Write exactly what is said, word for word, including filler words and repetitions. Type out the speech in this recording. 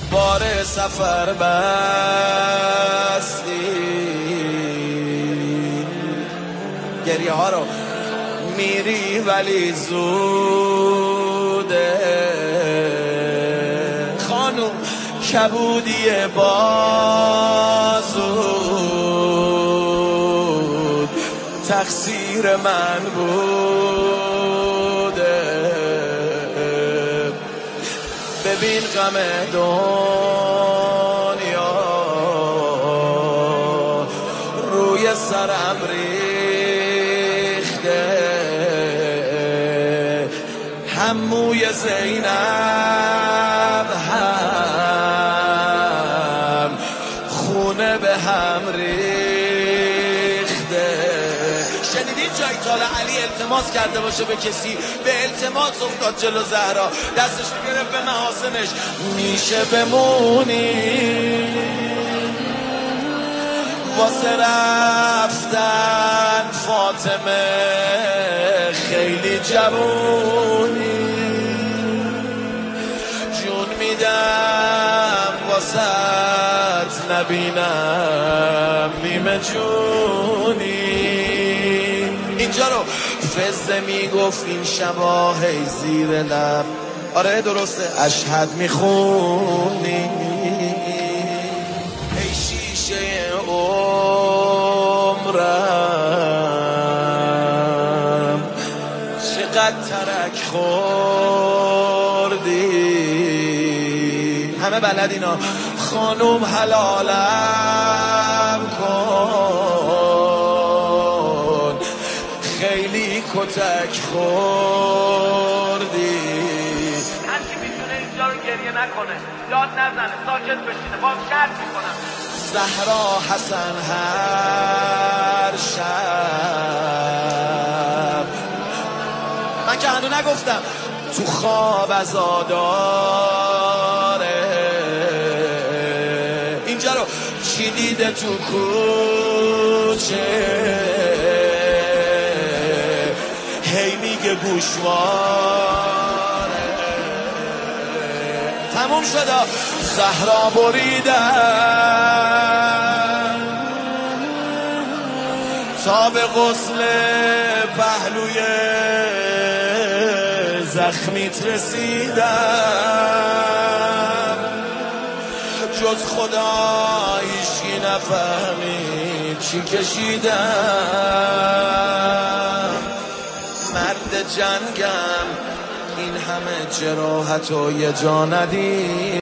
بار سفر بستی، گریه ها رو میری ولی زوده خانوم، کبودی بازود تقصیر من بوده. ببین غم دنیا روی سرم ریخته، هم موی زینب هم خونه به هم ریخته. شنیدین جای تال علی التماس کرده باشه به کسی، به التماس افتاد جلو زهرا، دستش گرفت به محاسنش، میشه بمونی واسه رفتن فاطمه خیلی جوونی، جون میدم واسه نبینم نیمه جونی. اینجا رو فزه میگفت این شبا هی زیر لب، آره درسته، اشهد میخونی، ای شیشه عمرم چقدر ترک خوردی. همه بلد اینا. خانوم حلالم کن، خیلی کتک خوردی. هر کی میتونه اینجا رو گریه نکنه، داد نزنه، ساکت بشینه، با شرط میکنم. زهرا حسن هر شب، من که هنو نگفتم، تو خواب عزاداره. اینجا رو چی دیده تو کوچه، هی میگه گوشواره. تموم شده. زهرا بریدن تا به غسل پهلوی زخمیت رسیدم، جز خدا هیچکی نفهمید چی کشیدم. مرد جنگم این همه جراحت و یه جا ندید.